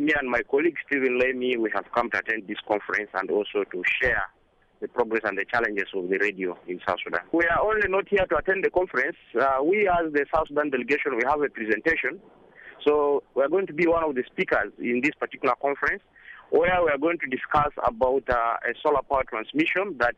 me and my colleague Stephen Lemmy, we have come to attend this conference and also to share the progress and the challenges of the radio in South Sudan. We are only not here to attend the conference. We as the South Sudan delegation, we have a presentation. So we are going to be one of the speakers in this particular conference, where we are going to discuss about a solar power transmission that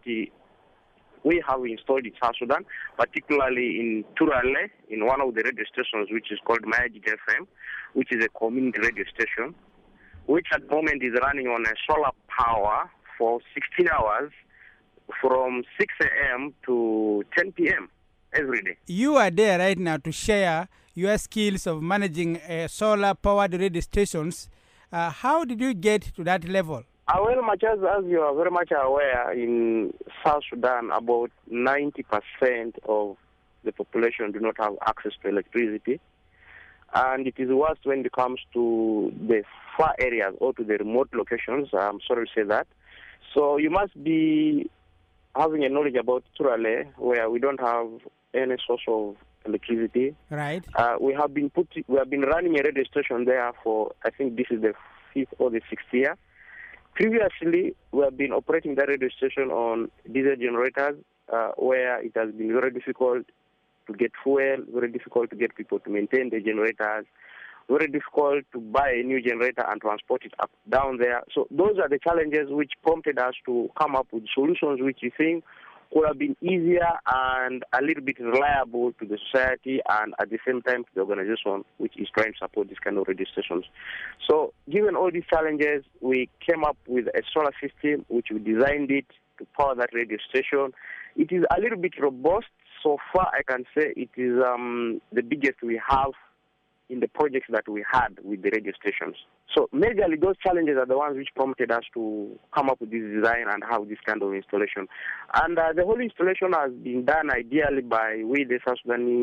we have installed in South Sudan, particularly in Turale, in one of the radio stations, which is called Magic FM, which is a community radio station, which at the moment is running on a solar power for 16 hours from 6 a.m. to 10 p.m. every day. You are there right now to share your skills of managing solar-powered radio stations. How did you get to that level? Well, much as you are very much aware, in South Sudan, about 90% of the population do not have access to electricity. And it is worse when it comes to the far areas or to the remote locations. I'm sorry to say that. So you must be having a knowledge about Turale, where we don't have any source of electricity. Right. We have been running a radio station there for, I think this is the 5th or the 6th year. Previously, we have been operating that radio station on diesel generators, where it has been very difficult to get fuel, very difficult to get people to maintain the generators, very difficult to buy a new generator and transport it up down there. So those are the challenges which prompted us to come up with solutions which we think could have been easier and a little bit reliable to the society and at the same time to the organization which is trying to support this kind of radio stations. So given all these challenges, we came up with a solar system which we designed it to power that radio station. It is a little bit robust. So far, I can say it is the biggest we have in the projects that we had with the radio stations. So majorly those challenges are the ones which prompted us to come up with this design and have this kind of installation. And the whole installation has been done ideally by the South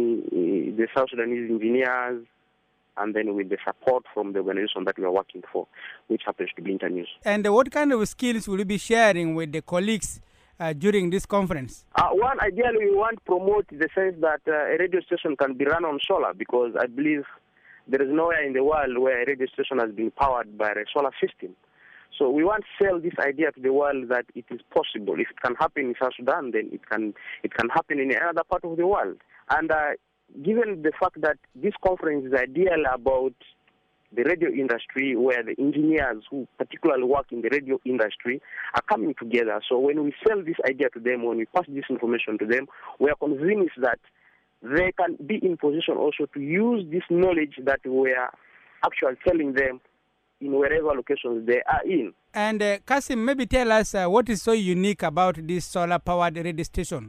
Sudanese engineers, and then with the support from the organization that we are working for, which happens to be Internews. And what kind of skills will you be sharing with the colleagues during this conference? One, ideally, we want to promote the sense that a radio station can be run on solar, because I believe there is nowhere in the world where a radio station has been powered by a solar system. So we want to sell this idea to the world that it is possible. If it can happen in South Sudan, then it can happen in another part of the world. And given the fact that this conference is ideal about the radio industry, where the engineers who particularly work in the radio industry are coming together. So when we sell this idea to them, when we pass this information to them, we are convinced that they can be in position also to use this knowledge that we are actually telling them in wherever locations they are in. And Kasim, maybe tell us what is so unique about this solar-powered radio station?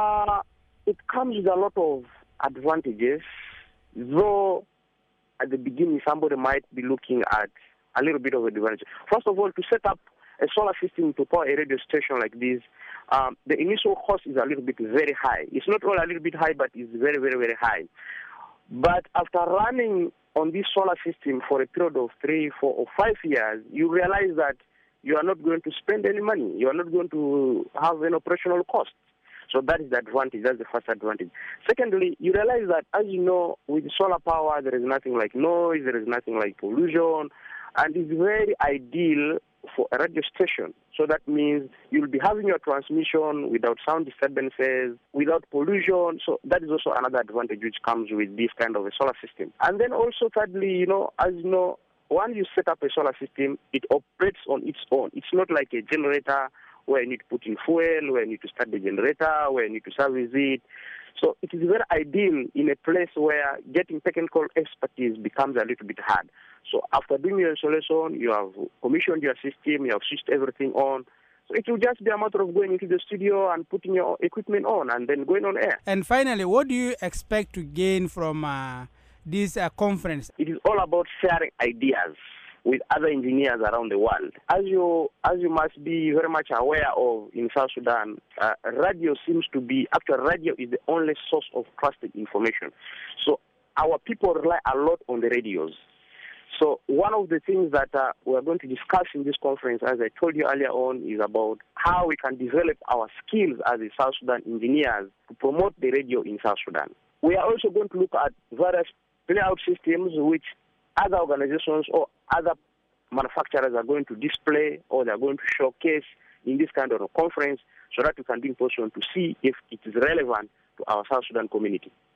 It comes with a lot of advantages, though at the beginning somebody might be looking at a little bit of a advantage. First of all, to set up a solar system to power a radio station like this, the initial cost is a little bit very high. It's not all a little bit high, but it's very, very, very high. But after running on this solar system for a period of 3, 4, or 5 years, you realize that you are not going to spend any money. You are not going to have an operational cost. So that is the advantage. That's the first advantage. Secondly, you realize that, as you know, with solar power, there is nothing like noise, there is nothing like pollution, and it's very ideal for a radio station. So that means you'll be having your transmission without sound disturbances, without pollution. So that is also another advantage which comes with this kind of a solar system. And then also, thirdly, as you know, once you set up a solar system, it operates on its own. It's not like a generator where you need to put in fuel, where you need to start the generator, where you need to service it. So it is very ideal in a place where getting technical expertise becomes a little bit hard. So after doing your installation, you have commissioned your system, you have switched everything on. So it will just be a matter of going into the studio and putting your equipment on and then going on air. And finally, what do you expect to gain from this conference? It is all about sharing ideas with other engineers around the world. As you must be very much aware of in South Sudan, radio seems to be, actually radio is the only source of trusted information. So our people rely a lot on the radios. So one of the things that we are going to discuss in this conference, as I told you earlier on, is about how we can develop our skills as a South Sudan engineers to promote the radio in South Sudan. We are also going to look at various playout systems which other organizations or other manufacturers are going to display or they are going to showcase in this kind of a conference, so that we can be in position to see if it is relevant to our South Sudan community.